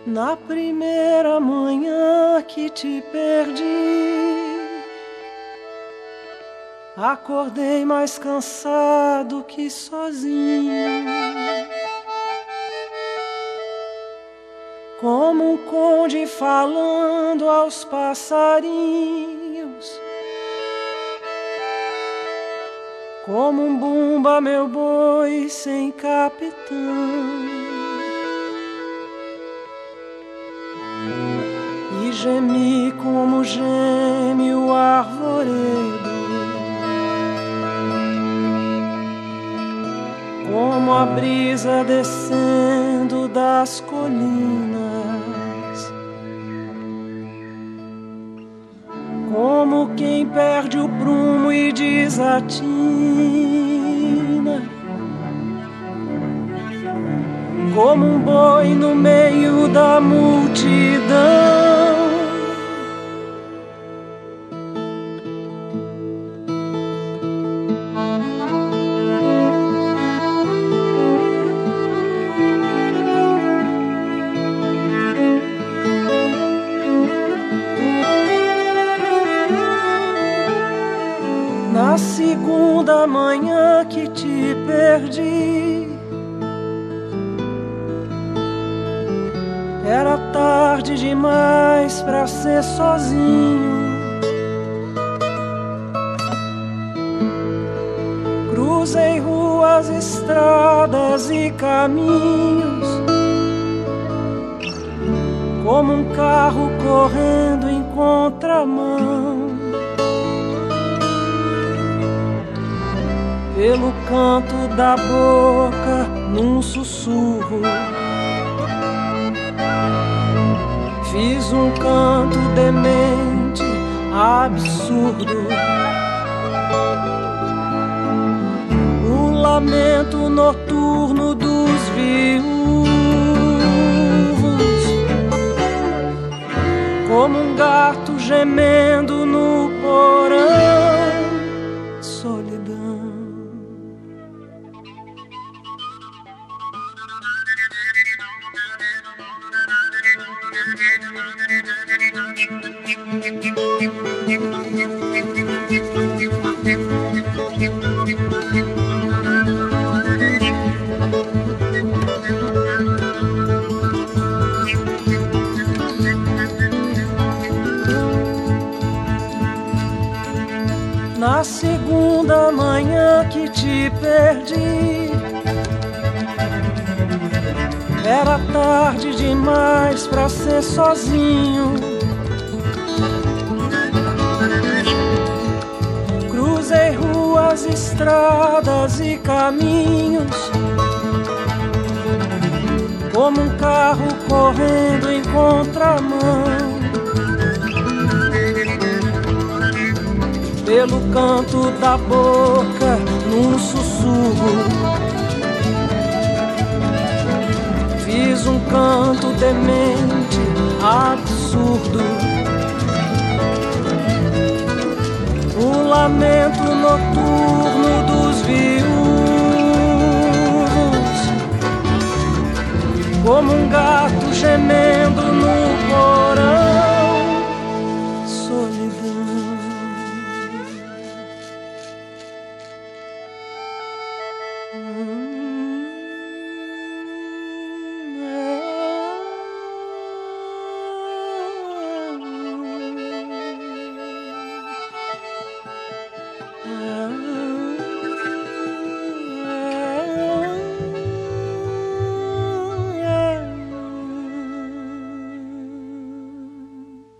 Na primeira manhã que te perdi, acordei mais cansado que sozinho, como um conde falando aos passarinhos, como um bumba meu boi sem capitão. E gemi como geme o arvoredo, como a brisa descendo das colinas, como quem perde o prumo e desatina, como um boi no meio da multidão. Na segunda manhã que te perdi, era tarde demais pra ser sozinho. Cruzei ruas, estradas e caminhos, como um carro correndo em contramão. Pelo canto da boca, num sussurro, fiz um canto demente, absurdo, o lamento noturno dos viúvos, como um gato gemendo no porão. Solidão. Na segunda manhã que te perdi, era tarde demais pra ser sozinho. Cruzei ruas, estradas e caminhos, como um carro correndo em contramão. Pelo canto da boca, num sussurro, fiz um canto demente, absurdo, o lamento noturno dos viúvos, como um gato gemendo no porão. Solidão.